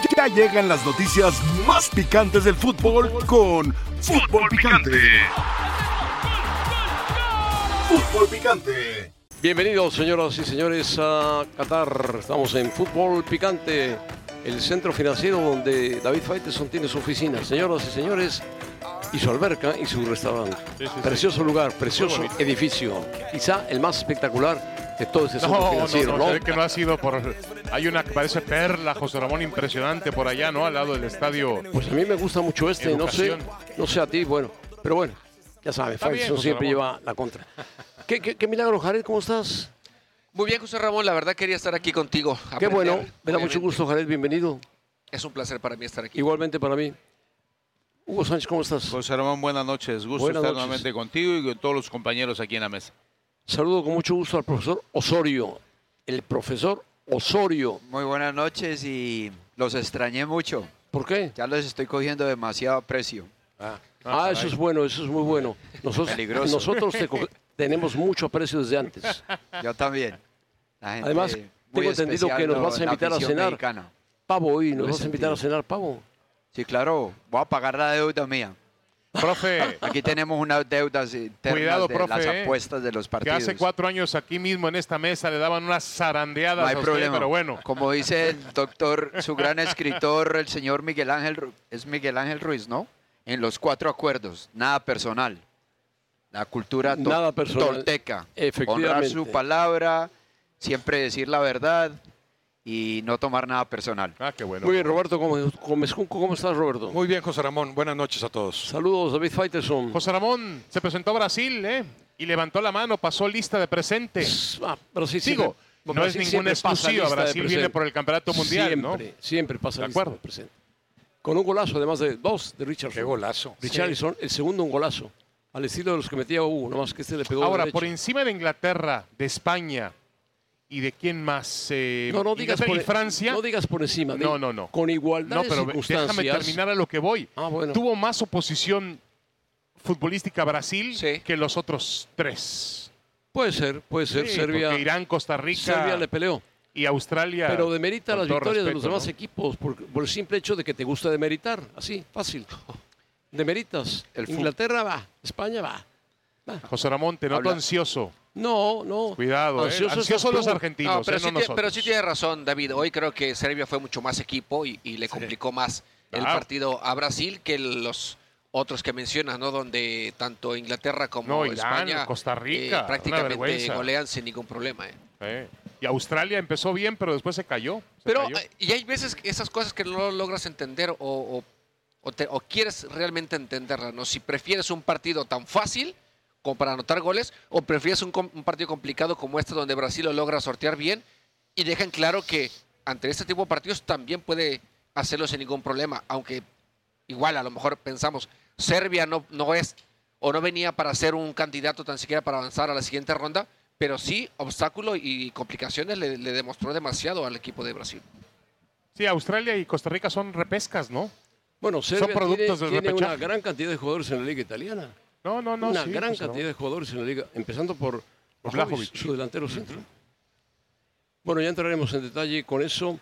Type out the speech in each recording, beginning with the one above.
Ya llegan las noticias más picantes del fútbol con Fútbol Picante. Fútbol Picante. Bienvenidos, señoras y señores, a Qatar. Estamos en Fútbol Picante, el centro financiero donde David Faitelson tiene su oficina. Señoras y señores, y su alberca y su restaurante. Precioso lugar, precioso edificio. Quizá el más espectacular de todo este centro financiero, ¿no? Se ve que no ha sido por... Hay una que parece perla, José Ramón, impresionante por allá, ¿no? Al lado del estadio. Pues a mí me gusta mucho este, no sé a ti, bueno, pero bueno, ya sabes, Faitelson siempre lleva la contra. ¿Qué milagro, Jared? ¿Cómo estás? Muy bien, José Ramón, la verdad quería estar aquí contigo. Qué bueno, me da mucho gusto, Jared, bienvenido. Es un placer para mí estar aquí. Igualmente para mí. Hugo Sánchez, ¿cómo estás? José Ramón, buenas noches. Gusto estar nuevamente contigo y con todos los compañeros aquí en la mesa. Saludo con mucho gusto al profesor Osorio. El profesor Osorio. Muy buenas noches y los extrañé mucho. ¿Por qué? Ya los estoy cogiendo demasiado aprecio. Eso es bueno, eso es muy bueno. Nosotros tenemos mucho aprecio desde antes. Yo también. Además, tengo entendido que nos vas a invitar a cenar. Mexicana. Pavo, hoy nos vas a invitar a cenar, pavo. Sí, claro. Voy a pagar la deuda mía. Profe. Aquí tenemos unas deudas internas. Cuidado, profe, las apuestas de los partidos. Que hace 4 años aquí mismo en esta mesa le daban unas zarandeadas no hay problema. Usted, pero bueno. Como dice el doctor, su gran escritor, el señor Miguel Ángel Ruiz, ¿no? En los 4 acuerdos, nada personal. La cultura tolteca. Honrar su palabra, siempre decir la verdad y no tomar nada personal. Qué bueno. Muy bien, Roberto ¿cómo estás, Roberto? Muy bien, José Ramón. Buenas noches a todos. Saludos, David Faitelson. José Ramón se presentó a Brasil, y levantó la mano, pasó lista de presentes. Brasil Sigo. No es ninguna exclusiva. Brasil viene por el campeonato mundial, Siempre pasa lista de presente. Con un golazo, además de 2 de Richarlison. ¡Qué golazo! Richarlison, el segundo un golazo. Al estilo de los que metía Hugo, nomás que le pegó. Ahora, por encima de Inglaterra, de España y de quién más. No digas por Francia. No digas por encima. No. Con igualdad de circunstancias. Déjame terminar a lo que voy. Bueno. Tuvo más oposición futbolística Brasil que los otros 3. Puede ser. Sí, Serbia. Irán, Costa Rica. Serbia le peleó. Y Australia. Pero demerita las victorias de los demás ¿no? equipos por el simple hecho de que te gusta demeritar. Así, fácil. Demeritas. Inglaterra va. España va. José Ramón, te noto ansioso. No. Cuidado, ansiosos los argentinos. Pero sí tiene razón, David. Hoy creo que Serbia fue mucho más equipo y le complicó más el partido a Brasil que los otros que mencionas, ¿no? Donde tanto Inglaterra como Irán, España, Costa Rica, prácticamente golean sin ningún problema. Y Australia empezó bien, pero después se cayó. Y hay veces esas cosas que no logras entender o quieres realmente entenderlas, ¿no? Si prefieres un partido tan fácil como para anotar goles, o prefieres un partido complicado como este donde Brasil lo logra sortear bien y dejan claro que ante este tipo de partidos también puede hacerlo sin ningún problema, aunque igual a lo mejor pensamos Serbia no es o no venía para ser un candidato tan siquiera para avanzar a la siguiente ronda, pero sí obstáculos y complicaciones le demostró demasiado al equipo de Brasil. Sí, Australia y Costa Rica son repescas, ¿no? Bueno, Serbia son productos tiene una gran cantidad de jugadores en la liga italiana. Una gran cantidad de jugadores en la liga, empezando por Vlahovic, su delantero centro. Bueno, ya entraremos en detalle con eso.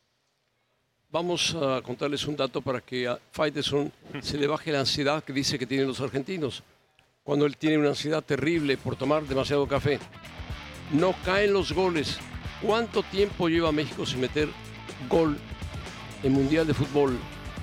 Vamos a contarles un dato para que a Faitelson se le baje la ansiedad que dice que tienen los argentinos. Cuando él tiene una ansiedad terrible por tomar demasiado café. No caen los goles. ¿Cuánto tiempo lleva México sin meter gol en Mundial de Fútbol?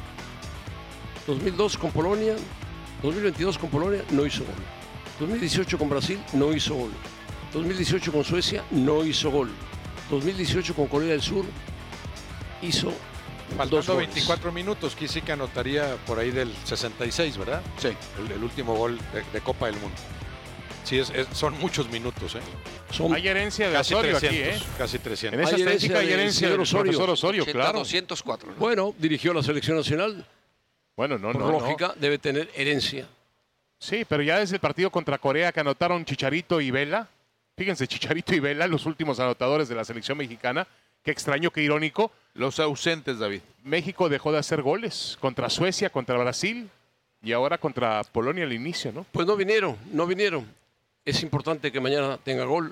2002 con Polonia. 2022 con Polonia no hizo gol. 2018 con Brasil no hizo gol. 2018 con Suecia no hizo gol. 2018 con Corea del Sur hizo Faltando 24 minutos, que sí que anotaría por ahí del 66, ¿verdad? Sí. El último gol de Copa del Mundo. Sí, son muchos minutos, Hay herencia de casi Osorio 300, aquí, Casi 300. En esa estética hay herencia del profesor Osorio, 80, claro. 204. ¿no? Bueno, dirigió la selección nacional. Bueno, Por lógica, debe tener herencia. Sí, pero ya desde el partido contra Corea que anotaron Chicharito y Vela. Fíjense, Chicharito y Vela, los últimos anotadores de la selección mexicana. Qué extraño, qué irónico. Los ausentes, David. México dejó de hacer goles contra Suecia, contra Brasil y ahora contra Polonia al inicio, ¿no? Pues no vinieron. Es importante que mañana tenga gol.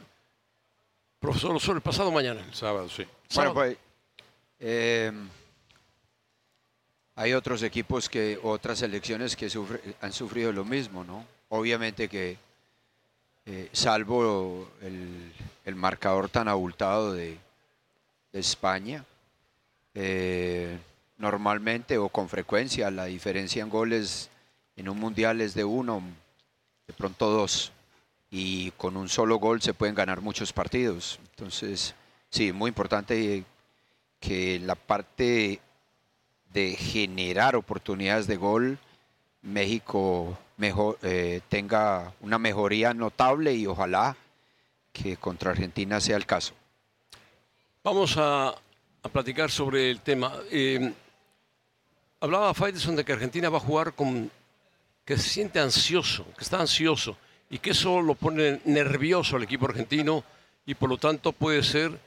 Profesor Osorio, el pasado mañana. El sábado, sí. Bueno, pues Hay otros equipos otras selecciones que han sufrido lo mismo, ¿no? Obviamente que salvo el marcador tan abultado de España, normalmente o con frecuencia la diferencia en goles en un mundial es de 1, de pronto 2, y con un solo gol se pueden ganar muchos partidos. Entonces, sí, muy importante que la parte de generar oportunidades de gol, México tenga una mejoría notable y ojalá que contra Argentina sea el caso. Vamos a platicar sobre el tema. Hablaba Faitelson de que Argentina va a jugar que se siente ansioso, que está ansioso y que eso lo pone nervioso al equipo argentino y por lo tanto puede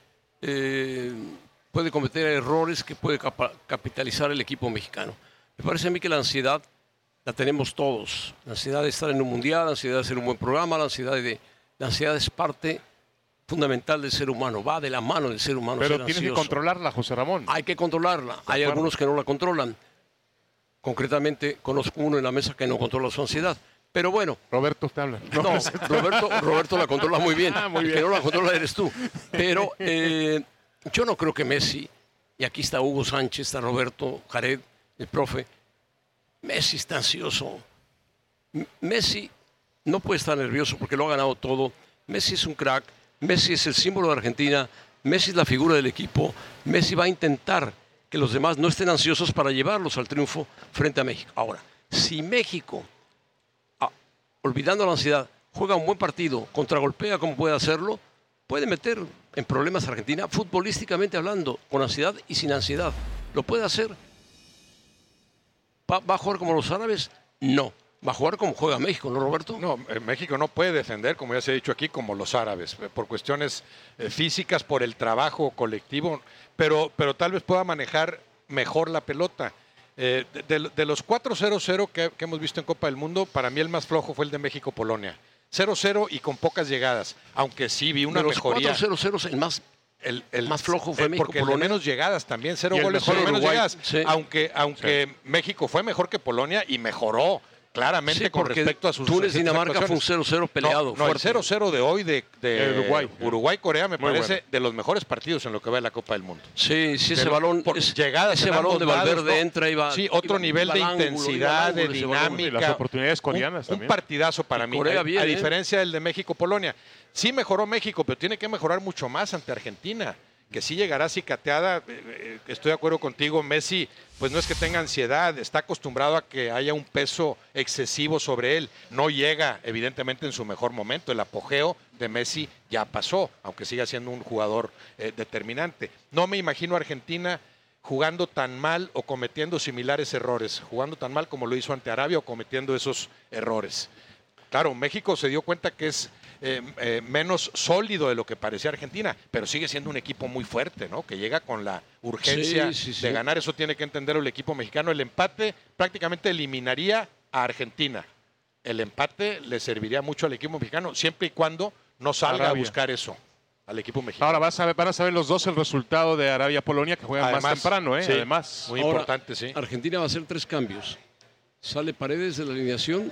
cometer errores que puede capitalizar el equipo mexicano. Me parece a mí que la ansiedad la tenemos todos. La ansiedad de estar en un mundial, la ansiedad de hacer un buen programa, la ansiedad es parte fundamental del ser humano, va de la mano del ser humano. Pero tienes que controlarla, José Ramón. Hay que controlarla. Hay algunos que no la controlan. Concretamente, conozco uno en la mesa que no controla su ansiedad. Pero bueno. Roberto te habla. No, Roberto la controla muy bien. Muy bien. El que no la controla eres tú. Pero yo no creo que Messi, y aquí está Hugo Sánchez, está Roberto, Jared, el profe, Messi está ansioso. Messi no puede estar nervioso porque lo ha ganado todo. Messi es un crack. Messi es el símbolo de Argentina. Messi es la figura del equipo. Messi va a intentar que los demás no estén ansiosos para llevarlos al triunfo frente a México. Ahora, si México, olvidando la ansiedad, juega un buen partido, contragolpea como puede hacerlo, puede meter en problemas a Argentina, futbolísticamente hablando, con ansiedad y sin ansiedad. ¿Lo puede hacer? ¿Va a jugar como los árabes? No. Va a jugar como juega México, ¿no, Roberto? No, México no puede defender, como ya se ha dicho aquí, como los árabes, por cuestiones físicas, por el trabajo colectivo, pero tal vez pueda manejar mejor la pelota. De los 4-0-0 que hemos visto en Copa del Mundo, para mí el más flojo fue el de México-Polonia. 0-0 y con pocas llegadas, aunque sí vi una mejoría. De los 4-0-0, el más flojo fue México. Porque el menos llegadas también, 0 goles por menos llegadas. Sí. Aunque México fue mejor que Polonia y mejoró claramente con respecto a sus Túnez-Dinamarca fue un 0-0 peleado. No, el 0-0 de hoy de Uruguay-Corea me parece de los mejores partidos en lo que va de la Copa del Mundo. Sí, ese balón de Valverde entra y va. Sí, otro nivel de intensidad, de dinámica. Las oportunidades coreanas también. Un partidazo para mí, a diferencia del de México-Polonia. Sí mejoró México, pero tiene que mejorar mucho más ante Argentina, que sí llegará cicateada. Estoy de acuerdo contigo, Messi, pues no es que tenga ansiedad, está acostumbrado a que haya un peso excesivo sobre él. No llega, evidentemente, en su mejor momento. El apogeo de Messi ya pasó, aunque siga siendo un jugador determinante. No me imagino a Argentina jugando tan mal o cometiendo similares errores, jugando tan mal como lo hizo ante Arabia o cometiendo esos errores. Claro, México se dio cuenta que es menos sólido de lo que parecía Argentina, pero sigue siendo un equipo muy fuerte, ¿no? Que llega con la urgencia de ganar. Eso tiene que entender el equipo mexicano. El empate prácticamente eliminaría a Argentina. El empate le serviría mucho al equipo mexicano, siempre y cuando no salga a buscar eso al equipo mexicano. Ahora van a saber los dos el resultado de Arabia-Polonia, que juegan más temprano, sí, además. Muy importante, sí. Argentina va a hacer 3 cambios. Sale Paredes de la alineación.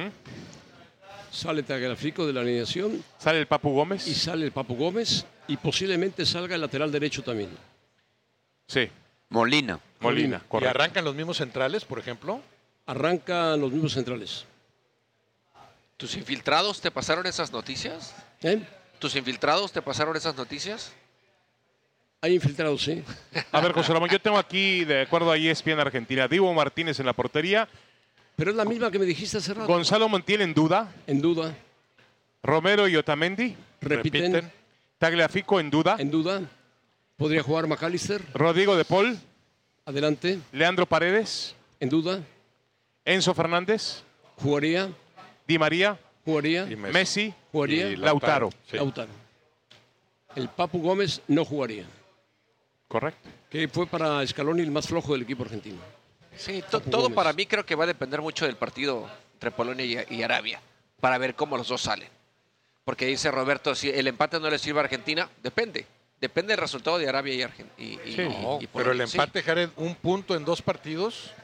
Sale Tagliafico de la alineación. Sale el Papu Gómez. Y sale el Papu Gómez. Y posiblemente salga el lateral derecho también. Sí. Molina. Correcto. ¿Y arrancan los mismos centrales, por ejemplo? Arrancan los mismos centrales. ¿Tus infiltrados te pasaron esas noticias? ¿Tus infiltrados te pasaron esas noticias? Hay infiltrados, sí. A ver, José Ramón, yo tengo aquí, de acuerdo a ESPN Argentina, Divo Martínez en la portería. Pero es la misma que me dijiste hace rato. Gonzalo Montiel en duda. En duda. Romero y Otamendi. Repiten. Tagliafico en duda. En duda. Podría jugar McAllister. Rodrigo de Paul. Adelante. Leandro Paredes. En duda. Enzo Fernández. Jugaría. Di María. Jugaría. Messi. Jugaría. Y Lautaro. Sí. Lautaro. El Papu Gómez no jugaría. Correcto. Que fue para Scaloni el más flojo del equipo argentino. Sí, todo para mí creo que va a depender mucho del partido entre Polonia y Arabia, para ver cómo los dos salen. Porque dice Roberto, si el empate no le sirve a Argentina, depende del resultado de Arabia y Polonia. Pero el empate, Jared, un punto en 2 partidos,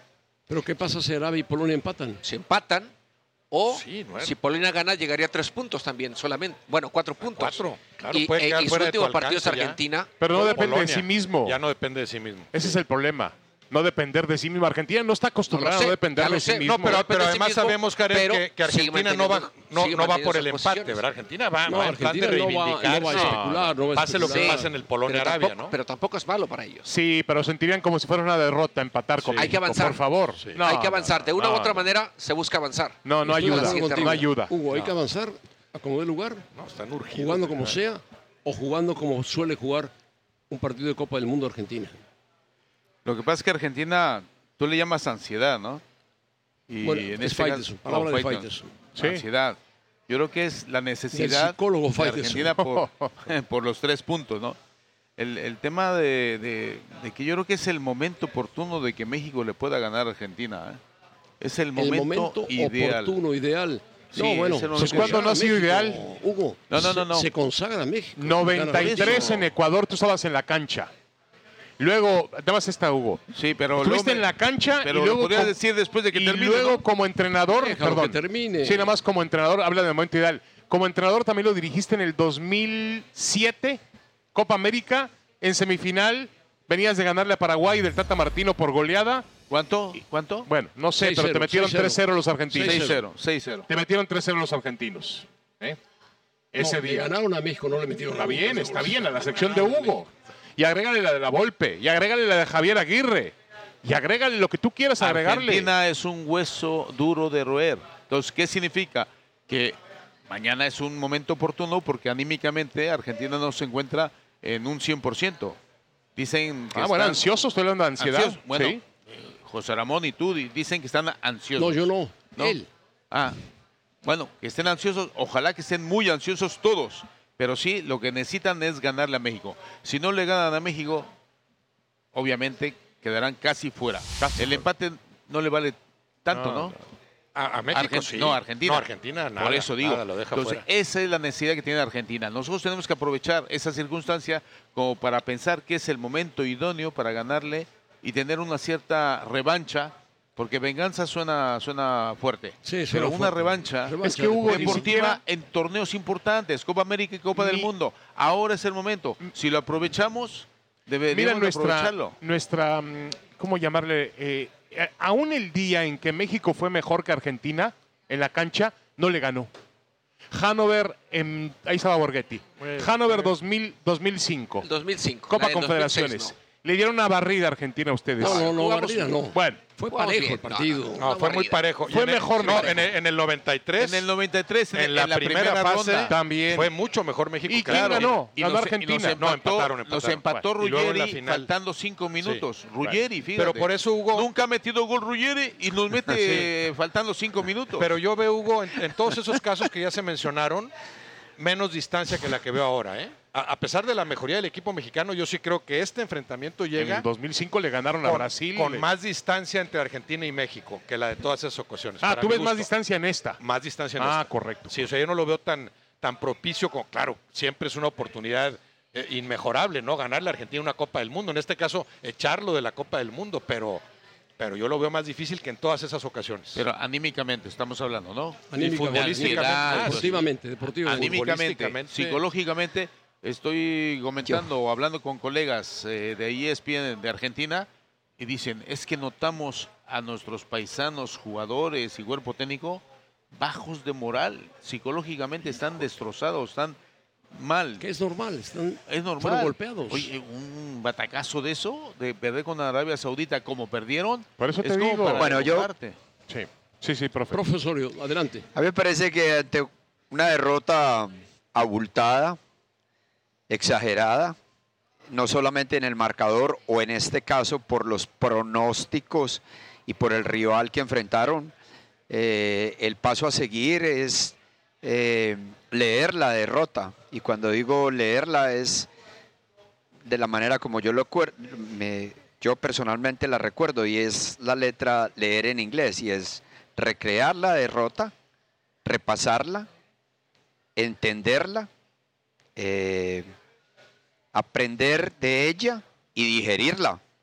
¿Pero qué pasa si Arabia y Polonia empatan? Si empatan, o si Polonia gana, llegaría a 3 puntos también, solamente. Bueno, 4 puntos. 4, claro. Y su último partido es Argentina. Pero no depende de sí mismo. Ya no depende de sí mismo. Ese es el problema. No depender de sí mismo. Argentina no está acostumbrada a no depender de sí mismo. No, pero además sabemos, Karel, que Argentina no va por el empate, ¿verdad? Argentina va en plan de reivindicarse. No va a especular. Pase lo que pase en el Polonia-Arabia, ¿no? Pero tampoco es malo para ellos. Sí, pero sentirían como si fuera una derrota empatar con Hay que avanzar. por favor. Hay que avanzar. De una u otra manera se busca avanzar. No ayuda. No ayuda. Hugo, hay que avanzar a como dé lugar. No, están urgidos. Jugando como sea o jugando como suele jugar un partido de Copa del Mundo Argentina. Lo que pasa es que Argentina, tú le llamas ansiedad, ¿no? Y bueno, en este caso, palabra de Faitelson. Ansiedad. Yo creo que es la necesidad de Argentina por los 3 puntos, ¿no? El tema de que yo creo que es el momento oportuno de que México le pueda ganar a Argentina. Es el momento ideal. Oportuno, ideal. Sí, no, bueno, pues cuando no ha sido ideal. Hugo, no. Se consagra México. 93 en Ecuador, tú estabas en la cancha. Luego, dabas esta, Hugo. Sí, pero estuviste en la cancha pero y luego lo podrías decir después de que termine. Y luego, como entrenador, que termine. Sí, nada más como entrenador, habla del momento ideal. Como entrenador también lo dirigiste en el 2007, Copa América, en semifinal. Venías de ganarle a Paraguay del Tata Martino por goleada. ¿Cuánto? Bueno, no sé, pero te metieron 3-0 los argentinos. 6-0. Te metieron 3-0 los argentinos. Ese día. Ganaron a México, no le metieron. Está bien, a la sección de Hugo. Y agrégale la de la Volpe, y agrégale la de Javier Aguirre, y agrégale lo que tú quieras agregarle. Argentina es un hueso duro de roer. Entonces, ¿qué significa? Que mañana es un momento oportuno porque anímicamente Argentina no se encuentra en un 100%. Dicen que ansiosos, estoy hablando de ansiedad. Ansiosos. Bueno, ¿sí? José Ramón y tú dicen que están ansiosos. No, yo no. Él. Bueno, que estén ansiosos, ojalá que estén muy ansiosos todos. Pero sí, lo que necesitan es ganarle a México. Si no le ganan a México, obviamente quedarán casi fuera. El empate no le vale tanto, ¿no? A México sí. No, Argentina. No, Argentina nada. Por eso digo. Nada, lo deja entonces, fuera. esa es la necesidad que tiene Argentina. Nosotros tenemos que aprovechar esa circunstancia como para pensar que es el momento idóneo para ganarle y tener una cierta revancha. Porque venganza suena fuerte. Sí, pero una revancha es que Hugo, deportiva en torneos importantes, Copa América y Copa del Mundo. Ahora es el momento. Si lo aprovechamos, deberíamos aprovecharlo. Nuestra, ¿cómo llamarle? Aún el día en que México fue mejor que Argentina en la cancha, no le ganó. Hannover, ahí estaba Borghetti. Hannover 2005. 2005. Copa Confederaciones. 2006, no. Le dieron una barrida a Argentina a ustedes. No, barrida no. Bueno. Fue parejo el partido. No, fue muy parejo. Fue mejor. En el 93. En el 93, en la primera fase, ronda. También. Fue mucho mejor México. ¿Y quién ganó? Y ganó Argentina. Empataron. Nos empató Ruggeri final. faltando 5 minutos. Sí, Ruggeri, fíjate. Pero por eso Hugo... Nunca ha metido gol Ruggeri y nos mete faltando 5 minutos. Pero yo veo, Hugo, en todos esos casos que ya se mencionaron, menos distancia que la que veo ahora, ¿eh? A pesar de la mejoría del equipo mexicano, yo sí creo que este enfrentamiento llega... En el 2005 le ganaron a Brasil. Con más distancia entre Argentina y México que la de todas esas ocasiones. Tú ves más distancia en esta. Más distancia en esta. Correcto. Sí, o sea, yo no lo veo tan propicio como... Claro, siempre es una oportunidad inmejorable, ¿no? Ganarle a Argentina una Copa del Mundo. En este caso, echarlo de la Copa del Mundo, pero yo lo veo más difícil que en todas esas ocasiones. Pero anímicamente estamos hablando, ¿no? Deportivamente. Anímicamente, psicológicamente... Estoy comentando o hablando con colegas de ESPN de Argentina y dicen, es que notamos a nuestros paisanos, jugadores y cuerpo técnico bajos de moral. Psicológicamente están destrozados, están mal. Que es normal, es normal. Fueron golpeados. Oye, un batacazo de eso, de perder con Arabia Saudita como perdieron. Por eso te digo. Bueno, Sí, profe. Profesorio, adelante. A mí me parece que ante una derrota abultada, exagerada, no solamente en el marcador o en este caso por los pronósticos y por el rival que enfrentaron, el paso a seguir es leer la derrota, y cuando digo leerla es de la manera como yo personalmente la recuerdo, y es la letra leer en inglés, y es recrear la derrota, repasarla, entenderla, aprender de ella y digerirla.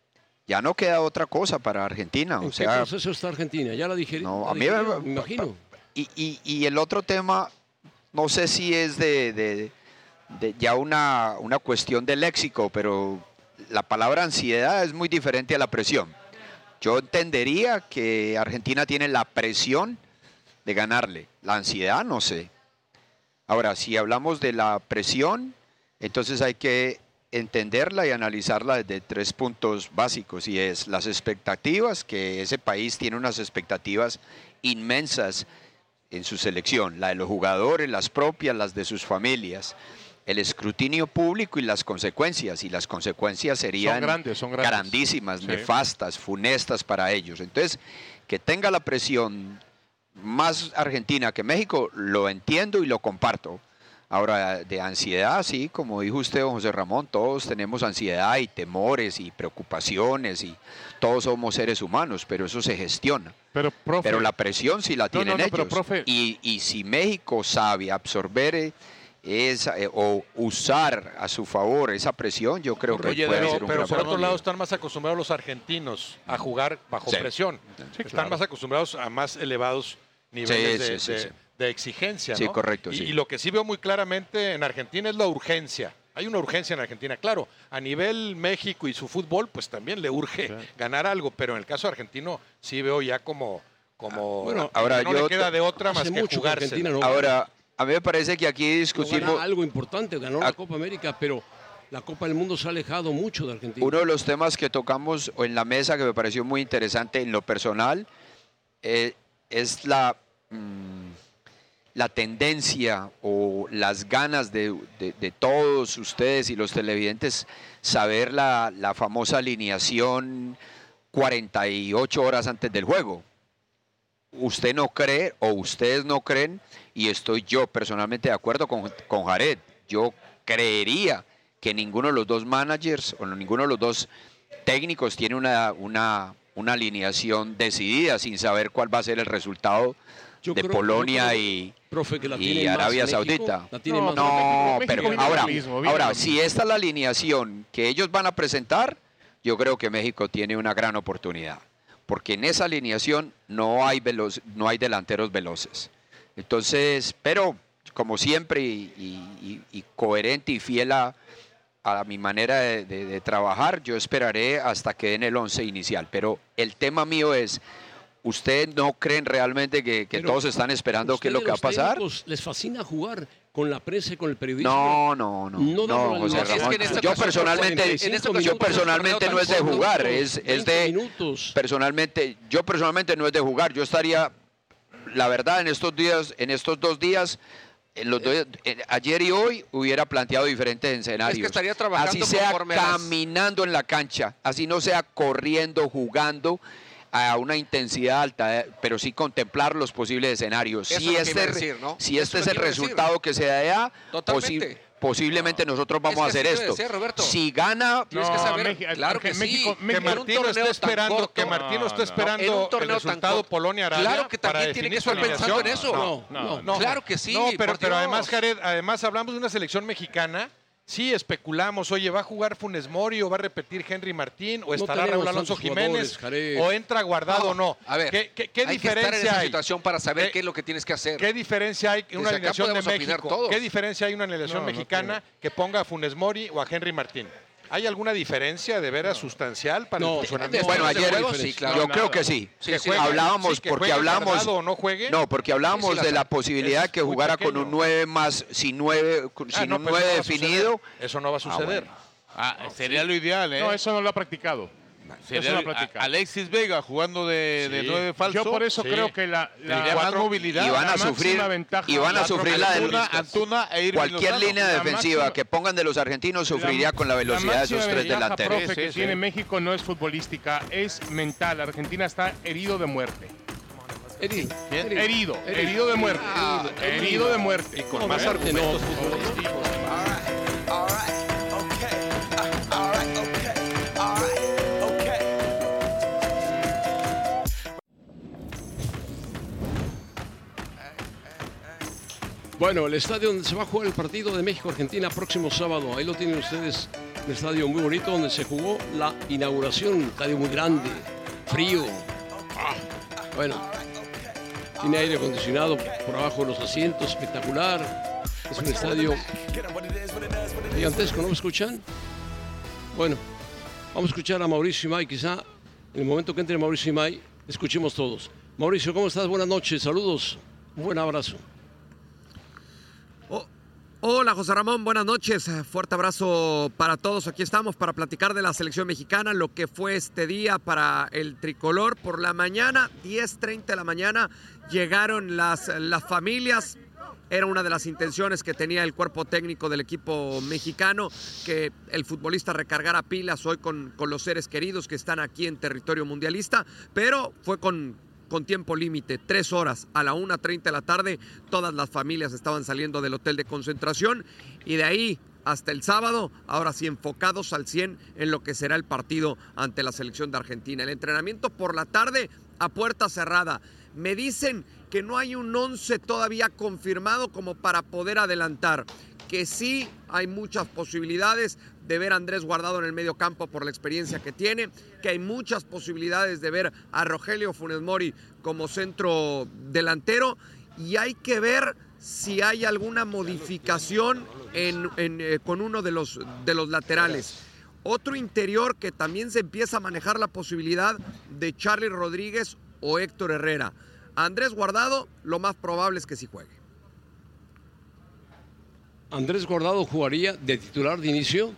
Ya no queda otra cosa para Argentina. ¿En qué proceso está Argentina? Ya la dije. No, a mí me imagino. Y el otro tema, no sé si es de ya una cuestión de léxico, pero la palabra ansiedad es muy diferente a la presión. Yo entendería que Argentina tiene la presión de ganarle. La ansiedad, no sé. Ahora, si hablamos de la presión, entonces hay que entenderla y analizarla desde 3 puntos básicos, y es las expectativas, que ese país tiene unas expectativas inmensas en su selección, la de los jugadores, las propias, las de sus familias, el escrutinio público y las consecuencias serían son grandes. grandísimas, sí, nefastas, funestas para ellos. Entonces, que tenga la presión más Argentina que México, lo entiendo y lo comparto. Ahora, de ansiedad, sí, como dijo usted, don José Ramón, todos tenemos ansiedad y temores y preocupaciones y todos somos seres humanos, pero eso se gestiona. Pero la presión sí la tienen ellos. Pero, profe, y si México sabe absorber o usar a su favor esa presión, yo creo que puede ser un pero por otro lado están más acostumbrados los argentinos a jugar bajo presión. Sí, están más acostumbrados a más elevados niveles de exigencia, ¿no? Sí, correcto. Y lo que sí veo muy claramente en Argentina es la urgencia. Hay una urgencia en Argentina, claro. A nivel México y su fútbol, pues también le urge ganar algo, pero en el caso argentino sí veo ya como bueno, ahora no le queda de otra más que jugarse. Ahora, a mí me parece que aquí discutimos algo importante, ganó la Copa América, pero la Copa del Mundo se ha alejado mucho de Argentina. Uno de los temas que tocamos en la mesa que me pareció muy interesante en lo personal es la tendencia o las ganas de todos ustedes y los televidentes saber la famosa alineación 48 horas antes del juego. Usted no cree o ustedes no creen, y estoy yo personalmente de acuerdo con Jared. Yo creería que ninguno de los dos managers o ninguno de los dos técnicos tiene una alineación decidida sin saber cuál va a ser el resultado de Polonia y Arabia Saudita. No, pero ahora, si esta es la alineación que ellos van a presentar, yo creo que México tiene una gran oportunidad, porque en esa alineación no hay delanteros veloces. Entonces, pero como siempre y coherente y fiel a mi manera de trabajar, yo esperaré hasta que den el 11 inicial. Pero el tema mío es, ¿ustedes no creen realmente que todos están esperando qué es lo que va a pasar? ¿Les fascina jugar con la prensa y con el periodismo? No, José Ramón. Yo personalmente no es de jugar, yo personalmente no es de jugar. Yo estaría, la verdad, en estos 2 días, ayer y hoy hubiera planteado diferentes escenarios. Es que estaría trabajando así sea caminando en la cancha, así no sea corriendo, jugando a una intensidad alta, pero sí contemplar los posibles escenarios. Si este es el resultado que se da, posiblemente nosotros vamos a hacer esto. Si gana, tienes que saber, claro que México, que Martino esté esperando, el resultado Polonia-Arabia. Claro que también tiene que estar pensando en eso. No, claro que sí. No, pero además, Jared, hablamos de una selección mexicana. Sí, especulamos, oye, ¿va a jugar Funes Mori o va a repetir Henry Martín o estará Raúl Alonso Jiménez o entra Guardado o no? A ver, ¿qué diferencia hay en esa situación para saber qué es lo que tienes que hacer? ¿Qué diferencia hay en una alineación de México? ¿Qué diferencia hay en una alineación mexicana que ponga a Funes Mori o a Henry Martín? ¿Hay alguna diferencia de veras sustancial para el funcionamiento? Bueno, ayer yo creo que sí. Hablábamos porque hablamos porque hablábamos de la posibilidad de que jugara con un 9 más sin un 9 definido. Eso no va a suceder. Sería lo ideal, ¿eh? No, eso no lo ha practicado. Alexis Vega jugando de 9 falso. Yo por eso creo que la más movilidad y van a sufrir la Antuna e Irving cualquier Lozano. Línea defensiva que pongan de los argentinos sufriría con la velocidad de esos 3 delanteros. Profe, que tiene México no es futbolística, es mental. Argentina está herido de muerte. Herido de muerte. Herido de muerte. Y con más argumentos futbolísticos. Bueno, el estadio donde se va a jugar el partido de México-Argentina próximo sábado, ahí lo tienen ustedes Un estadio muy bonito donde se jugó la inauguración. Un estadio muy grande, frío. Bueno, tiene aire acondicionado por abajo de los asientos, espectacular. Es un estadio gigantesco, ¿no me escuchan? Bueno, vamos a escuchar a Mauricio Imay, quizá en el momento que entre Mauricio Imay, escuchemos todos. Mauricio, ¿cómo estás? Buenas noches, saludos, un buen abrazo. Hola José Ramón, buenas noches, fuerte abrazo para todos. Aquí estamos para platicar de la selección mexicana, lo que fue este día para el tricolor. Por la mañana, 10:30 de la mañana, llegaron las familias. Era una de las intenciones que tenía el cuerpo técnico del equipo mexicano, que el futbolista recargara pilas hoy con los seres queridos que están aquí en territorio mundialista, pero fue con tiempo límite, 3 horas, a la 1:30 de la tarde, todas las familias estaban saliendo del hotel de concentración y de ahí hasta el sábado, ahora sí enfocados al 100 en lo que será el partido ante la selección de Argentina. El entrenamiento por la tarde a puerta cerrada. Me dicen que no hay un 11 todavía confirmado como para poder adelantar, que sí hay muchas posibilidades de ver a Andrés Guardado en el medio campo por la experiencia que tiene, que hay muchas posibilidades de ver a Rogelio Funes Mori como centro delantero y hay que ver si hay alguna modificación con uno de los laterales. Otro interior que también se empieza a manejar la posibilidad de Charly Rodríguez o Héctor Herrera. Andrés Guardado, lo más probable es que sí juegue. ¿Andrés Guardado jugaría de titular de inicio?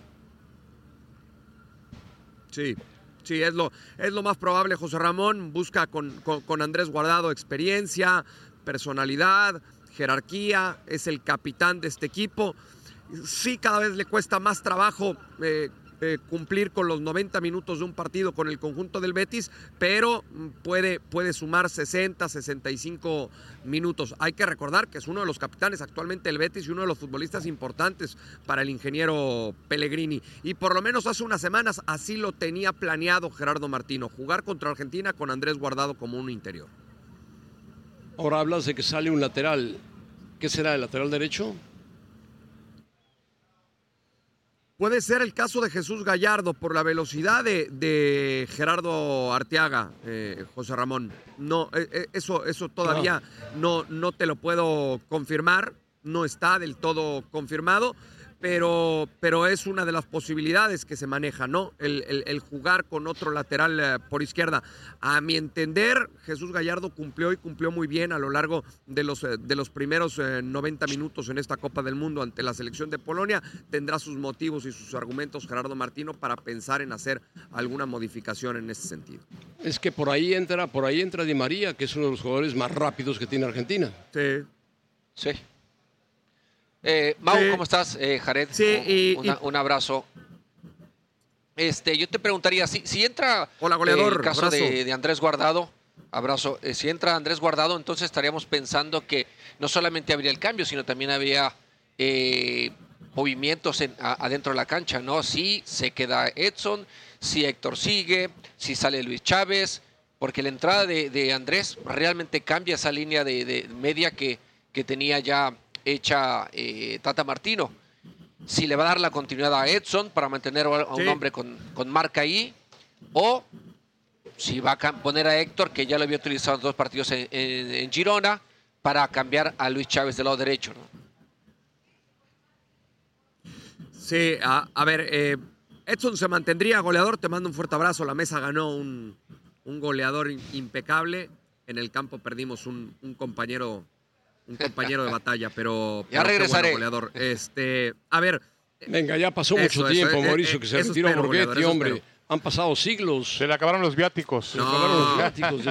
Sí, es lo más probable, José Ramón. Busca con Andrés Guardado experiencia, personalidad, jerarquía, es el capitán de este equipo. Sí, cada vez le cuesta más trabajo cumplir con los 90 minutos de un partido con el conjunto del Betis, pero puede sumar 60, 65 minutos. Hay que recordar que es uno de los capitanes actualmente del Betis y uno de los futbolistas importantes para el ingeniero Pellegrini. Y por lo menos hace unas semanas así lo tenía planeado Gerardo Martino, jugar contra Argentina con Andrés Guardado como un interior. Ahora hablas de que sale un lateral. ¿Qué será, el lateral derecho? Puede ser el caso de Jesús Gallardo por la velocidad de Gerardo Arteaga, José Ramón. No, eso todavía no te lo puedo confirmar, no está del todo confirmado, pero es una de las posibilidades que se maneja, ¿no? El jugar con otro lateral por izquierda. A mi entender, Jesús Gallardo cumplió muy bien a lo largo de los primeros 90 minutos en esta Copa del Mundo ante la selección de Polonia. Tendrá sus motivos y sus argumentos Gerardo Martino para pensar en hacer alguna modificación en ese sentido. Es que por ahí entra Di María, que es uno de los jugadores más rápidos que tiene Argentina. Sí. Mau, ¿cómo estás? Jared, sí, un abrazo. Yo te preguntaría, si entra hola, goleador, el caso de Andrés Guardado, abrazo, si entra Andrés Guardado, entonces estaríamos pensando que no solamente habría el cambio, sino también habría movimientos adentro de la cancha, ¿no? Si se queda Edson, si Héctor sigue, si sale Luis Chávez, porque la entrada de Andrés realmente cambia esa línea de media que tenía ya hecha Tata Martino. Si le va a dar la continuidad a Edson para mantener a un hombre con marca ahí, o si va a poner a Héctor, que ya lo había utilizado en 2 partidos en Girona, para cambiar a Luis Chávez del lado derecho, ¿no? Sí, a ver, Edson se mantendría goleador, te mando un fuerte abrazo. La mesa ganó un goleador impecable. En el campo perdimos un compañero de batalla, pero ya regresaré. Bueno, goleador. A ver. Venga, ya pasó mucho tiempo, Mauricio, que se retiró Borghetti, hombre. Han pasado siglos. Se le acabaron los viáticos. No.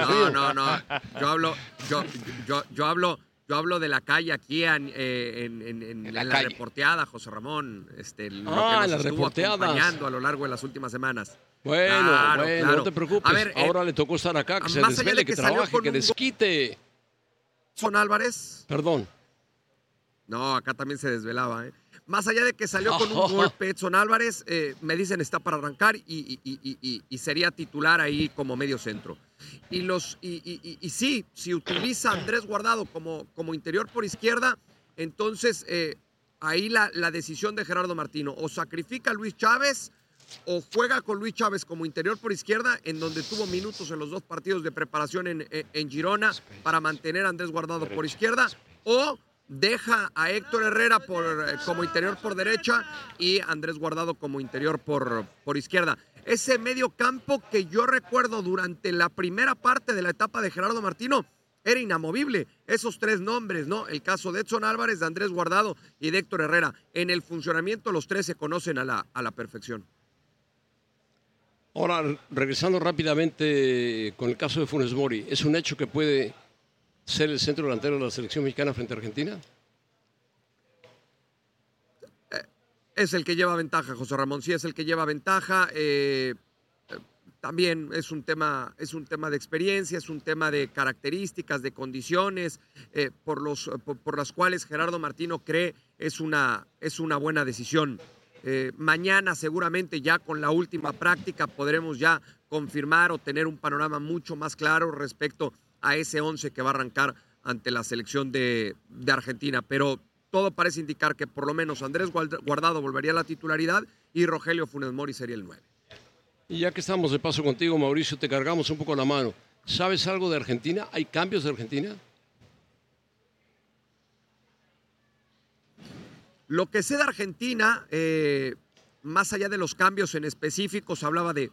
Yo hablo de la calle aquí en la reporteada, José Ramón. La reporteada. Acompañando a lo largo de las últimas semanas. Bueno, claro. No te preocupes. A ver, ahora le tocó estar acá, que se desvele, que trabaje, que desquite. Son Álvarez. Perdón. No, acá también se desvelaba. Más allá de que salió con un golpe Edson Álvarez, me dicen está para arrancar y sería titular ahí como medio centro. Y sí, si utiliza a Andrés Guardado como interior por izquierda, entonces ahí la decisión de Gerardo Martino. O sacrifica a Luis Chávez o juega con Luis Chávez como interior por izquierda, en donde tuvo minutos en los 2 partidos de preparación en Girona para mantener a Andrés Guardado por izquierda, o deja a Héctor Herrera como interior por derecha y Andrés Guardado como interior por izquierda. Ese medio campo que yo recuerdo durante la primera parte de la etapa de Gerardo Martino era inamovible. Esos 3 nombres, ¿no? El caso de Edson Álvarez, de Andrés Guardado y de Héctor Herrera. En el funcionamiento los 3 se conocen a la perfección. Ahora, regresando rápidamente con el caso de Funes Mori, ¿es un hecho que puede ser el centro delantero de la selección mexicana frente a Argentina? Es el que lleva ventaja, José Ramón, sí es el que lleva ventaja. También es un tema de experiencia, es un tema de características, de condiciones, por las cuales Gerardo Martino cree es una buena decisión. Mañana seguramente ya con la última práctica podremos ya confirmar o tener un panorama mucho más claro respecto a ese 11 que va a arrancar ante la selección de Argentina, pero todo parece indicar que por lo menos Andrés Guardado volvería a la titularidad y Rogelio Funes Mori sería el 9. Y ya que estamos de paso contigo, Mauricio, te cargamos un poco la mano. ¿Sabes algo de Argentina? ¿Hay cambios de Argentina? Lo que sé de Argentina, más allá de los cambios en específico, se hablaba de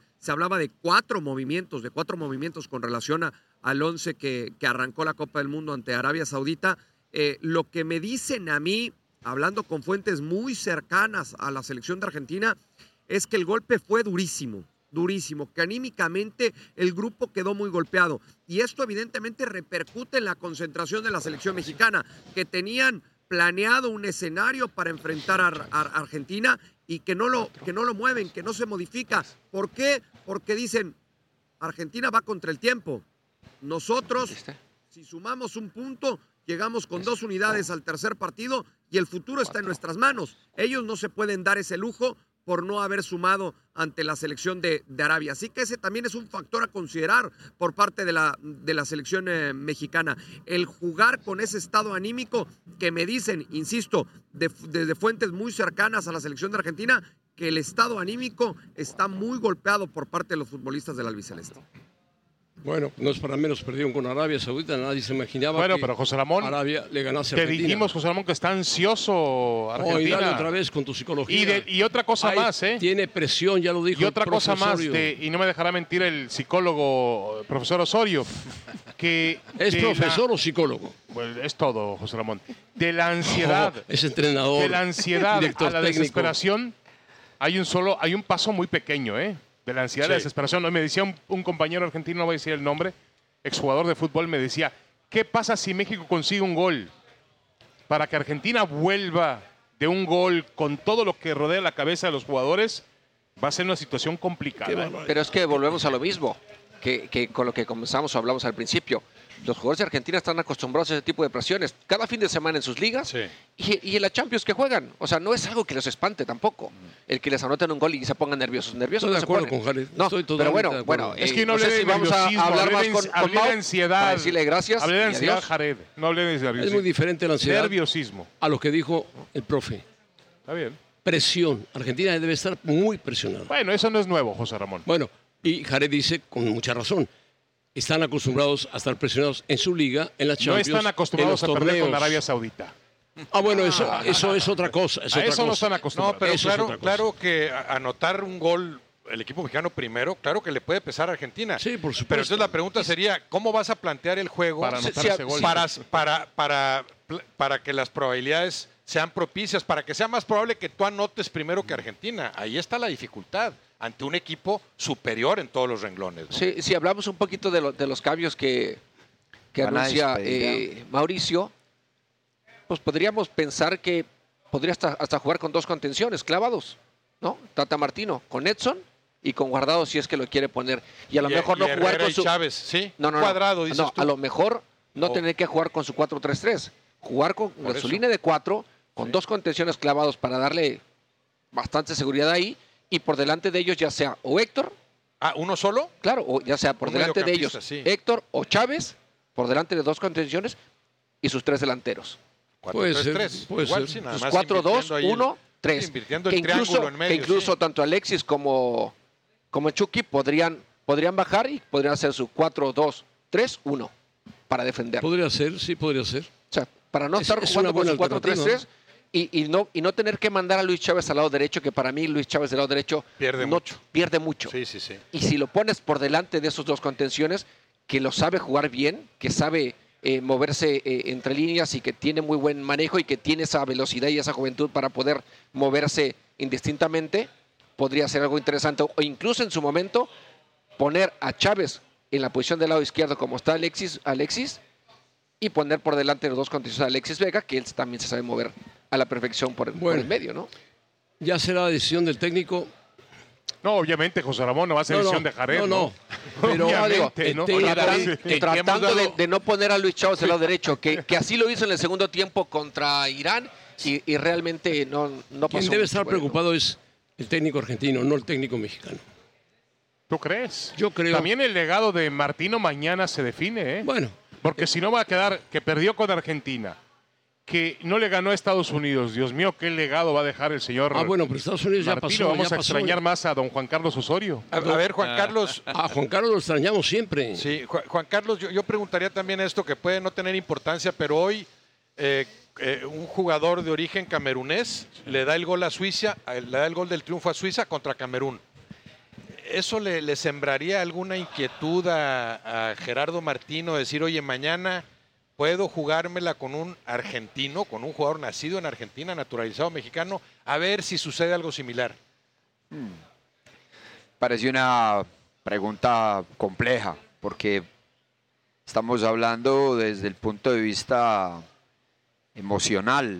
4 movimientos con relación al 11 que arrancó la Copa del Mundo ante Arabia Saudita. Lo que me dicen a mí, hablando con fuentes muy cercanas a la selección de Argentina, es que el golpe fue durísimo, que anímicamente el grupo quedó muy golpeado. Y esto evidentemente repercute en la concentración de la selección mexicana, que tenían planeado un escenario para enfrentar a Argentina y que no lo mueven, que no se modifica. ¿Por qué? Porque dicen, Argentina va contra el tiempo. Nosotros, si sumamos un punto, llegamos con 2 unidades al tercer partido y el futuro está en nuestras manos. Ellos no se pueden dar ese lujo por no haber sumado ante la selección de Arabia. Así que ese también es un factor a considerar por parte de la selección mexicana. El jugar con ese estado anímico que me dicen, insisto, desde fuentes muy cercanas a la selección de Argentina, que el estado anímico está muy golpeado por parte de los futbolistas del albiceleste. Bueno, no es para menos, perdieron con Arabia Saudita, nadie se imaginaba que pero José Ramón, Arabia le ganase a Argentina. Te dijimos, José Ramón, que está ansioso Argentina. Dale otra vez con tu psicología. Y otra cosa más, Tiene presión, ya lo dijo y otra cosa más, Osorio. y no me dejará mentir el psicólogo, profesor Osorio, que... ¿Es profesor o psicólogo? Bueno, es todo, José Ramón. De la ansiedad. Es entrenador. De la ansiedad a la desesperación, hay un paso muy pequeño, de la ansiedad y la desesperación. Me decía un compañero argentino, no voy a decir el nombre, exjugador de fútbol, me decía, ¿qué pasa si México consigue un gol? Para que Argentina vuelva de un gol con todo lo que rodea la cabeza de los jugadores, va a ser una situación complicada. Pero es que volvemos a lo mismo, que con lo que comenzamos o hablamos al principio. Los jugadores de Argentina están acostumbrados a ese tipo de presiones cada fin de semana en sus ligas y en la Champions que juegan. O sea, no es algo que los espante tampoco. El que les anoten un gol y se pongan nerviosos. Estoy de acuerdo con Jared. No, pero bueno, es que no hablé sé si vamos a hablar más con hablé de ansiedad. Para decirle gracias. Hablé de ansiedad, Jared. No hablé de nerviosismo. Es muy diferente la ansiedad. Nerviosismo. A lo que dijo el profe. Está bien. Presión. Argentina debe estar muy presionada. Bueno, eso no es nuevo, José Ramón. Bueno, y Jared dice con mucha razón. Están acostumbrados a estar presionados en su liga, en la Champions. No están acostumbrados a perder con Arabia Saudita. Bueno, eso es otra cosa. No están acostumbrados. No, pero claro que anotar un gol el equipo mexicano primero, claro que le puede pesar a Argentina. Sí, por supuesto. Pero entonces la pregunta sería, ¿cómo vas a plantear el juego para anotar ese gol? Para que las probabilidades sean propicias, para que sea más probable que tú anotes primero que Argentina? Ahí está la dificultad ante un equipo superior en todos los renglones, ¿no? Sí, si hablamos un poquito de los cambios que anuncia Mauricio, pues podríamos pensar que podría hasta jugar con 2 contenciones clavados, ¿no? Tata Martino con Edson y con Guardado si es que lo quiere poner. Y a lo mejor no jugar con su... Chávez, ¿sí? No, Cuadrado, dices tú. A lo mejor no tener que jugar con su 4-3-3. Jugar con su línea de 4, con 2 contenciones clavados para darle bastante seguridad ahí. Y por delante de ellos ya sea o Héctor. ¿Uno solo? Claro, o ya sea por delante de ellos Héctor o Chávez, por delante de 2 contenciones y sus 3 delanteros. 4-3-3. Igual, sí, nada más 4-2-1-3. Invirtiendo el triángulo en medio. Que incluso tanto Alexis como Chucky podrían bajar y podrían hacer su 4-2-3-1 para defender. Podría ser, sí, podría ser. O sea, para no estar jugando con su 4-3-3 y no tener que mandar a Luis Chávez al lado derecho, que para mí Luis Chávez del lado derecho pierde mucho. Sí, sí, sí. Y si lo pones por delante de esos dos contenciones, que lo sabe jugar bien, que sabe moverse entre líneas y que tiene muy buen manejo y que tiene esa velocidad y esa juventud para poder moverse indistintamente, podría ser algo interesante. O incluso en su momento poner a Chávez en la posición del lado izquierdo como está Alexis y poner por delante los dos contenciones a Alexis Vega, que él también se sabe mover a la perfección por el medio, ¿no? Ya será la decisión del técnico. No, obviamente, José Ramón, no va a ser decisión de Jared. No. Pero tratando de no poner a Luis Chávez del lado derecho, que así lo hizo en el segundo tiempo contra Irán y realmente no pasó. Quien debe estar preocupado es el técnico argentino, no el técnico mexicano. ¿Tú crees? Yo creo. También el legado de Martino mañana se define, ¿eh? Bueno. Porque si no va a quedar que perdió con Argentina, que no le ganó a Estados Unidos. Dios mío, qué legado va a dejar el señor bueno, pero Estados Unidos Martino. Ya pasó. Vamos a extrañar más a don Juan Carlos Osorio. A ver, Juan Carlos. A Juan Carlos lo extrañamos siempre. Sí, Juan Carlos, yo preguntaría también esto, que puede no tener importancia, pero hoy un jugador de origen camerunés le da el gol a Suiza, le da el gol del triunfo a Suiza contra Camerún. ¿Eso le sembraría alguna inquietud a Gerardo Martino? Decir, oye, mañana puedo jugármela con un argentino, con un jugador nacido en Argentina, naturalizado mexicano, a ver si sucede algo similar. Parece una pregunta compleja, porque estamos hablando desde el punto de vista emocional.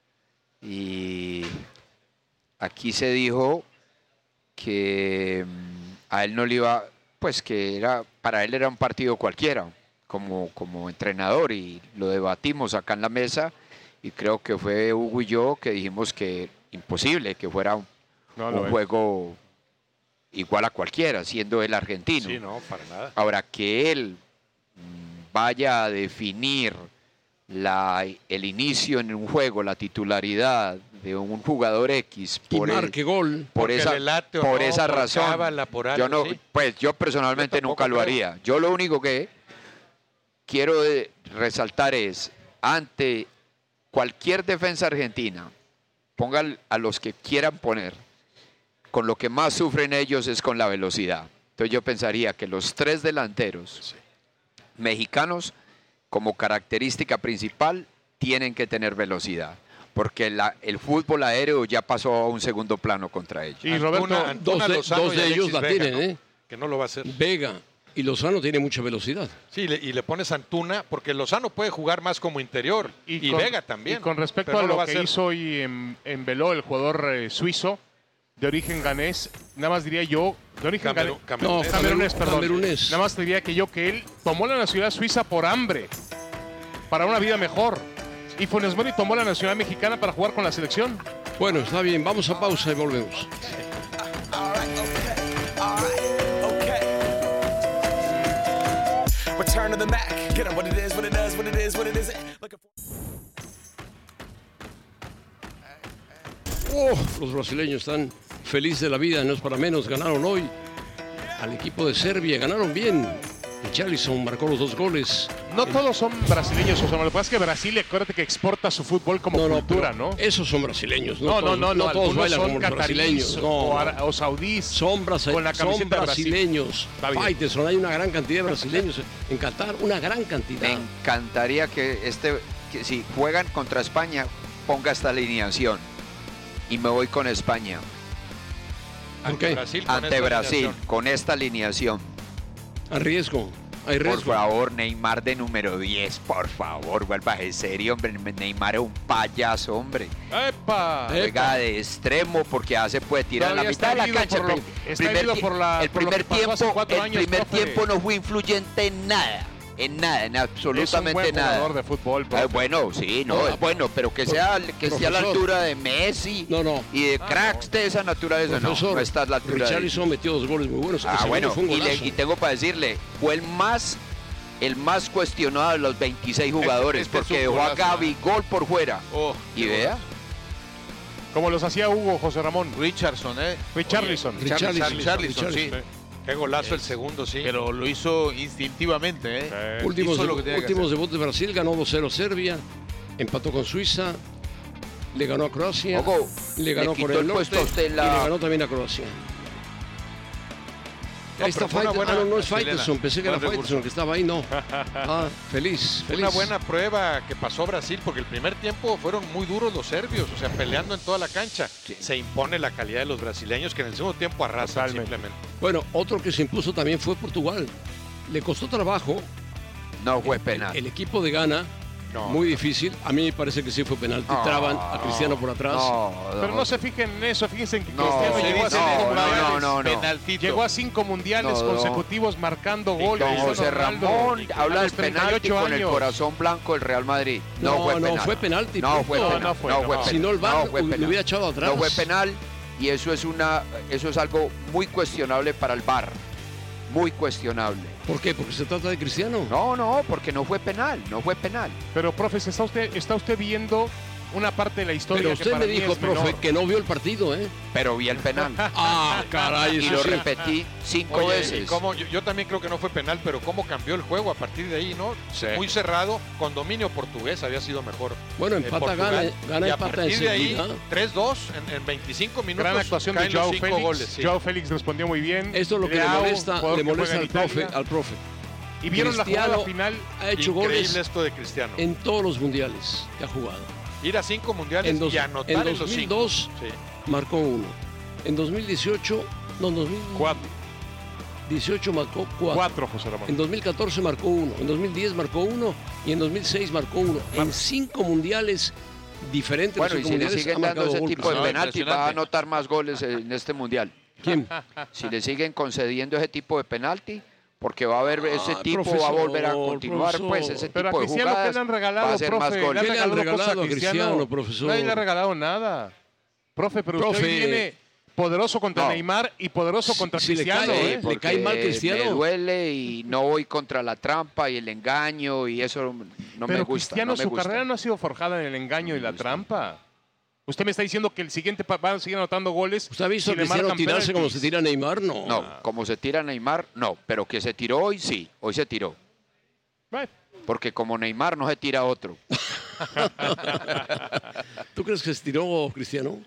Y aquí se dijo que a él no le iba, pues que para él era un partido cualquiera, como entrenador, y lo debatimos acá en la mesa, y creo que fue Hugo y yo que dijimos que imposible que fuera un juego igual a cualquiera, siendo él argentino. Sí, no, para nada. Ahora, que él vaya a definir el inicio en un juego, la titularidad de un jugador X por esa razón, yo personalmente nunca lo haría. Yo lo único que quiero resaltar es, ante cualquier defensa argentina, pongan a los que quieran poner, con lo que más sufren ellos es con la velocidad. Entonces yo pensaría que los tres delanteros mexicanos, como característica principal, tienen que tener velocidad, porque el fútbol aéreo ya pasó a un segundo plano contra ellos. Y Roberto, dos de ellos la tienen, ¿no? Que no lo va a hacer. Vega y Lozano tiene mucha velocidad. Sí, y le pones Antuna, porque Lozano puede jugar más como interior, y Vega también. Y con respecto a lo que hizo hoy en Veló, el jugador suizo, de origen ganés, nada más diría yo, de origen camerunés, perdón. Nada más diría que él tomó la nacionalidad suiza por hambre, para una vida mejor. Y Funes Mori tomó la nacionalidad mexicana para jugar con la selección. Bueno, está bien, vamos a pausa y volvemos. Los brasileños están felices de la vida, no es para menos, ganaron hoy al equipo de Serbia, ganaron bien. Richarlison marcó los 2 goles. No todos son brasileños, José Manuel. Lo que pasa es que Brasil, acuérdate que exporta su fútbol como cultura, ¿no? Esos son brasileños. No todos bailan como brasileños. O saudíes. Son brasileños. Faitelson, hay una gran cantidad de brasileños en Qatar, una gran cantidad. Me encantaría que si juegan contra España, ponga esta alineación. Y me voy con España. Ante Brasil, con esta alineación. Hay riesgo. Por favor, Neymar de número 10, por favor, vuelva en serio, hombre. Neymar es un payaso, hombre. Juega de extremo porque ya se puede tirar a la mitad de la cancha. El primer tiempo no fue influyente en nada. En absolutamente nada. Es un buen jugador de fútbol. Bueno, sí, es bueno, pero que sea a la altura de Messi y de cracks de esa naturaleza. No está a la altura. Richarlison metió 2 goles muy buenos. Bueno, y tengo para decirle, fue el más el más cuestionado de los 26 jugadores, porque dejó a Gavi gol por fuera. Y vea. Como los hacía Hugo, José Ramón. Richarlison, Richarlison, sí. Qué golazo el segundo, sí. Pero lo hizo instintivamente, Últimos debuts de Brasil, ganó 2-0 Serbia, empató con Suiza, le ganó a Croacia, le ganó por el norte y le ganó también a Croacia. Ahí está Faitelson. No es Faitelson, pensé que era Faitelson, que estaba ahí, no. Feliz. Una buena prueba que pasó Brasil, porque el primer tiempo fueron muy duros los serbios, o sea, peleando en toda la cancha. Sí. Se impone la calidad de los brasileños, que en el segundo tiempo arrasan simplemente. Bueno, otro que se impuso también fue Portugal. Le costó trabajo. No fue penal. El equipo de Ghana. Muy difícil. A mí me parece que sí fue penalti. Traban a Cristiano por atrás. Pero no se fijen en eso. Fíjense en que Cristiano llegó a 5 mundiales consecutivos marcando goles. José Ramón habla del penalti con el corazón blanco del Real Madrid. No fue penalti. No fue penal. Si no, el VAR lo hubiera echado atrás. No fue penal y eso es algo muy cuestionable para el VAR. Muy cuestionable. ¿Por qué? ¿Porque se trata de Cristiano? No, porque no fue penal. Pero, profe, está usted viendo una parte de la historia. Pero usted me dijo, profe, que no vio el partido, Pero vi el penal. Caray. Y lo repetí 5 veces. Yo también creo que no fue penal, pero cómo cambió el juego a partir de ahí, ¿no? Sí. Muy cerrado, con dominio portugués había sido mejor. Bueno, empata, gana y a partir de ahí, 3-2 en 25 minutos. Gran actuación de Joao Félix. Goles, sí. Joao Félix respondió muy bien. Esto es lo que le molesta al profe. Y vieron Cristiano, la jugada final. Ha hecho goles esto de Cristiano. En todos los mundiales que ha jugado. Ir a 5 mundiales y anotar en 2002 marcó 1. En 2018, no, 2018 marcó 4. José Ramón. En 2014 marcó 1. En 2010 marcó 1. Y en 2006 marcó 1. En 5 mundiales diferentes. Bueno, y si le siguen dando ese tipo de penalti, va a anotar más goles en este mundial. ¿Quién? Si le siguen concediendo ese tipo de penalti, porque va a haber ese tipo, va a volver a continuar, pues, ese tipo de jugadas, va a hacer más goles. ¿Qué le han regalado a Cristiano, profesor? Nadie le ha regalado nada. Profe, pero usted viene poderoso contra Neymar y poderoso contra Cristiano. ¿Le cae mal Cristiano? Me duele y no voy contra la trampa y el engaño y eso no me gusta. Pero Cristiano, su carrera no ha sido forjada en el engaño y la trampa. Usted me está diciendo que el siguiente va a seguir anotando goles. ¿Usted ha visto a Cristiano tirarse como se tira Neymar? No. No, como se tira Neymar, no. Pero que se tiró hoy, sí. Hoy se tiró. Porque como Neymar no se tira otro. ¿Tú crees que se tiró Cristiano?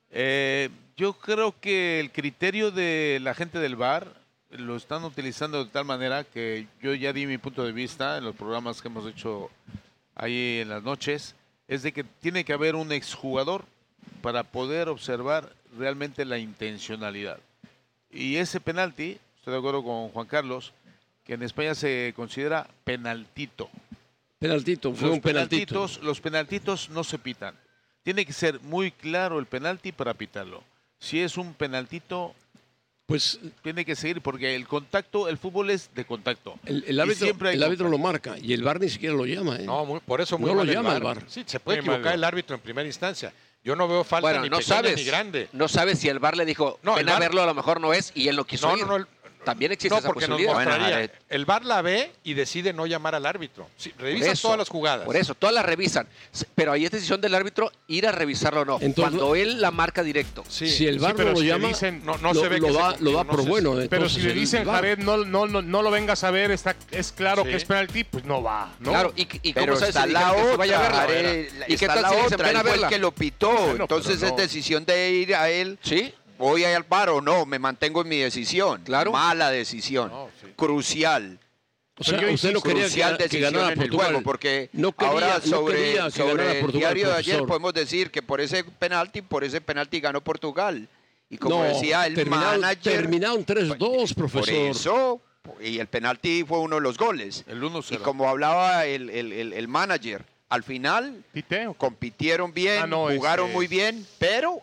Yo creo que el criterio de la gente del VAR lo están utilizando de tal manera que yo ya di mi punto de vista en los programas que hemos hecho ahí en las noches. Es de que tiene que haber un exjugador para poder observar realmente la intencionalidad. Y ese penalti, estoy de acuerdo con Juan Carlos, que en España se considera penaltito. Fue un penaltito. Los penaltitos no se pitan. Tiene que ser muy claro el penalti para pitarlo. Si es un penaltito, pues tiene que seguir, porque el contacto, el fútbol es de contacto. El árbitro lo marca y el VAR ni siquiera lo llama. No, por eso muy no lo llama el VAR. Sí, se puede equivocar el árbitro en primera instancia. Yo no veo falta ni pequeña ni grande. No sabes si el VAR le dijo, ven a verlo, a lo mejor no es, y él no quiso ir. También existe esa posibilidad. Nos mostraría. El VAR la ve y decide no llamar al árbitro. Sí, revisa todas las jugadas. Por eso, todas las revisan. Pero ahí es decisión del árbitro ir a revisarlo o no. Entonces, cuando él la marca directo. Sí, si el VAR no lo llama, lo da por bueno. Pero si le dicen, Jared, no lo vengas a ver, es claro que es penalti, pues no va. ¿no? Claro, y cómo sabes está la otra, vaya a verla. ¿Y qué tal si dicen, ven a verla? El que lo pitó. Entonces es decisión de ir a él. Sí. ¿Voy al VAR o no? Me mantengo en mi decisión. Claro. Mala decisión. Crucial. O sea, usted no quería que ganara Portugal. Juego, porque no quería, ahora sobre el diario de ayer podemos decir que por ese penalti ganó Portugal. Y como decía el manager... Terminaron 3-2, profesor. Por eso, y el penalti fue uno de los goles. El 1-0. Y como hablaba el manager... Al final compitieron bien, jugaron muy bien, pero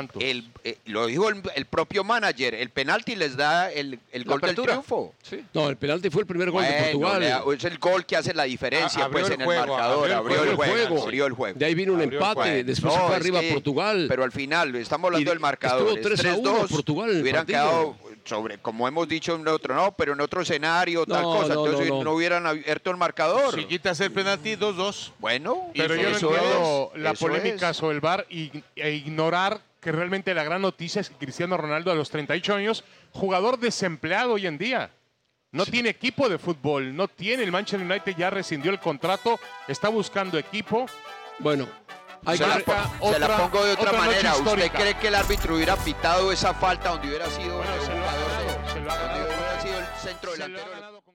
lo dijo el propio manager, el penalti les da el gol del triunfo. Sí. No, el penalti fue el primer gol de Portugal. Es el gol que hace la diferencia pues en el marcador, abrió el juego. De ahí vino un empate, después se fue arriba Portugal. Pero al final, estamos hablando del marcador, 3-2 Portugal. Hubieran quedado como hemos dicho en otro, pero en otro escenario, tal cosa. Entonces no hubieran abierto el marcador. Si quitas el penalti, 2-2. Bueno. Pero yo no entiendo la polémica sobre el VAR e ignorar que realmente la gran noticia es que Cristiano Ronaldo, a los 38 años, jugador desempleado hoy en día. No tiene equipo de fútbol, no tiene. El Manchester United ya rescindió el contrato, está buscando equipo. Bueno, se la pongo de otra manera. ¿Usted cree que el árbitro hubiera pitado esa falta donde hubiera sido el jugador hubiera sido el centro delantero?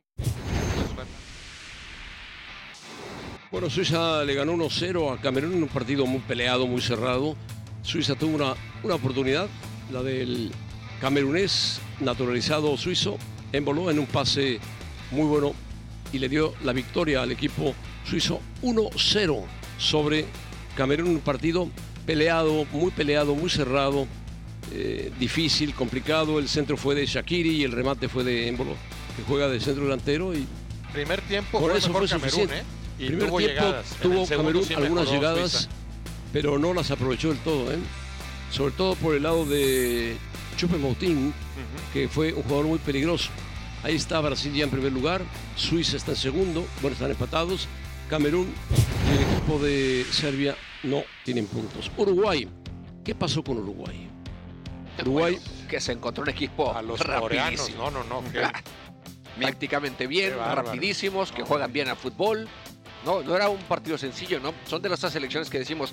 Bueno, Suiza le ganó 1-0 a Camerún en un partido muy peleado, muy cerrado. Suiza tuvo una oportunidad, la del camerunés naturalizado suizo, emboló en un pase muy bueno y le dio la victoria al equipo suizo 1-0 sobre Camerún, un partido peleado, muy cerrado, difícil, complicado. El centro fue de Shaqiri y el remate fue de Embolo, que juega de centro delantero. Y primer tiempo fue mejor Camerún, Y primer tiempo tuvo Camerún algunas llegadas, Suiza, pero no las aprovechó del todo, sobre todo por el lado de Choupo-Moting, que fue un jugador muy peligroso. Ahí está Brasil ya en primer lugar, Suiza está en segundo, bueno, están empatados. Camerún y el equipo de Serbia no tienen puntos. Uruguay, ¿qué pasó con Uruguay? Uruguay, que se encontró un equipo a los coreanos, prácticamente bien, rapidísimos, que juegan bien al fútbol. No era un partido sencillo, ¿no? Son de esas selecciones que decimos,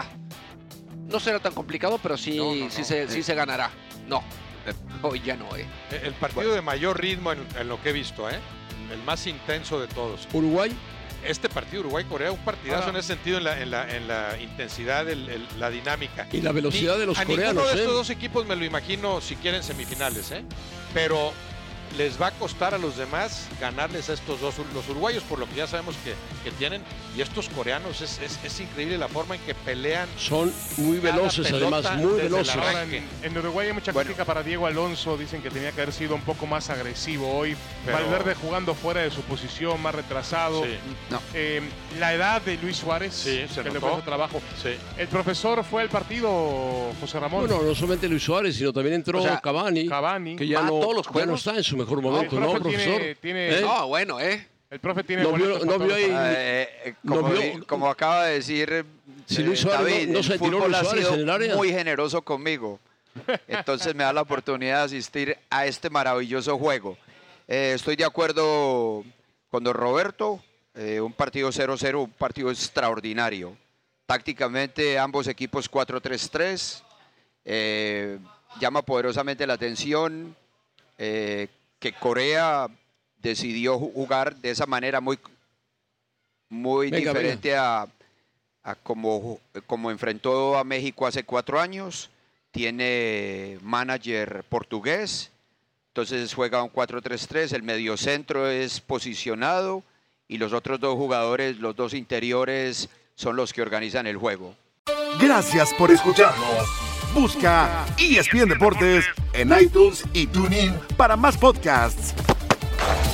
no será tan complicado, pero sí se ganará. No, hoy ya no, El partido de mayor ritmo en lo que he visto, el más intenso de todos. Uruguay. Este partido Uruguay-Corea, un partidazo en ese sentido, en la intensidad, la dinámica. Y la velocidad de los coreanos. A ninguno de estos dos equipos me lo imagino si quieren semifinales, pero les va a costar a los demás ganarles a estos dos, los uruguayos, por lo que ya sabemos que tienen, y estos coreanos, es increíble la forma en que pelean. Son muy veloces, además, muy veloces. Ahora, en Uruguay hay mucha crítica para Diego Alonso, dicen que tenía que haber sido un poco más agresivo hoy. Valverde jugando fuera de su posición, más retrasado. Sí. La edad de Luis Suárez, que le puso trabajo. Sí. El profesor fue al partido, José Ramón. Bueno, no solamente Luis Suárez, sino también entró Cavani, que ya no está en su mejor momento, ¿no, profesor? El profe tiene como acaba de decir si Luis Suárez David, no se tiró Luis Suárez en el área. Muy generoso conmigo. Entonces me da la oportunidad de asistir a este maravilloso juego. Estoy de acuerdo con don Roberto. Un partido 0-0, un partido extraordinario. Tácticamente ambos equipos 4-3-3. Llama poderosamente la atención que Corea decidió jugar de esa manera muy diferente a como enfrentó a México hace 4 años. Tiene manager portugués, entonces juega un 4-3-3, el mediocentro es posicionado y los otros dos jugadores, los dos interiores, son los que organizan el juego. Gracias por escucharnos. Busca ESPN Deportes en iTunes y TuneIn para más podcasts.